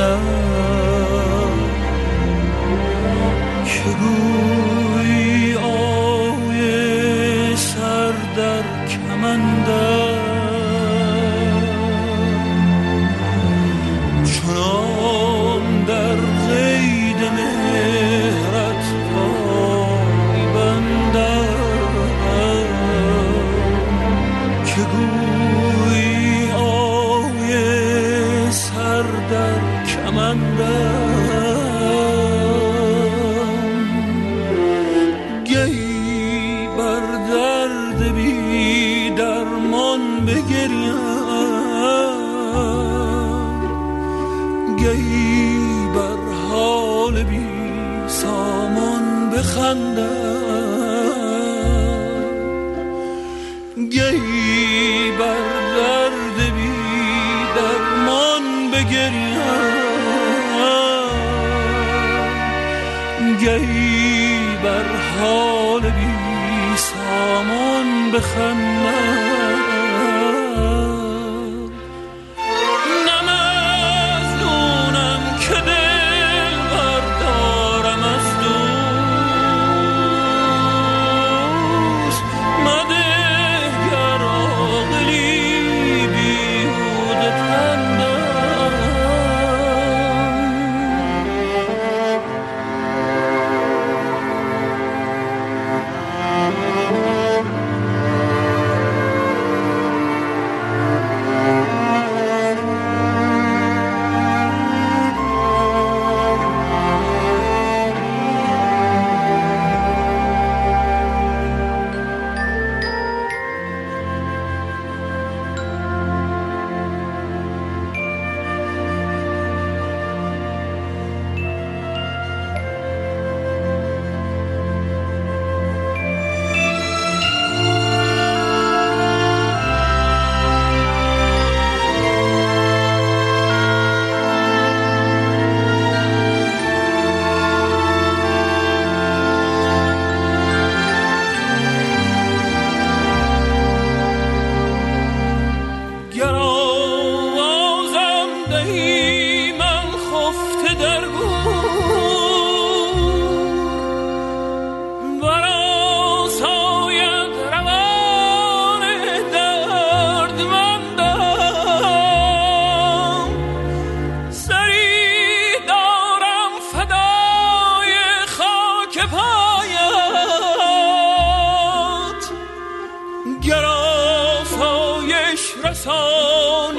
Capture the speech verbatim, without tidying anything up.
بخندم که گویی آوی سر در کمندم چنان در قید مهرت پای بندم که گویی آوی سر در کمندم گهی بر درد بی درمان بگریم گهی بر حال بی سامان بخندم گهی بر درد بی درمان بگریم گهی بر حال بی سامان بخندم رسان